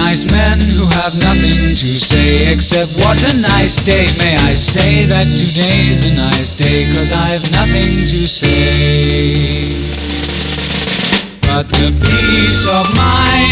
nice men who have nothing to say except what a nice day. May I say that today's a nice day, 'cause I've nothing to say. But the peace of mind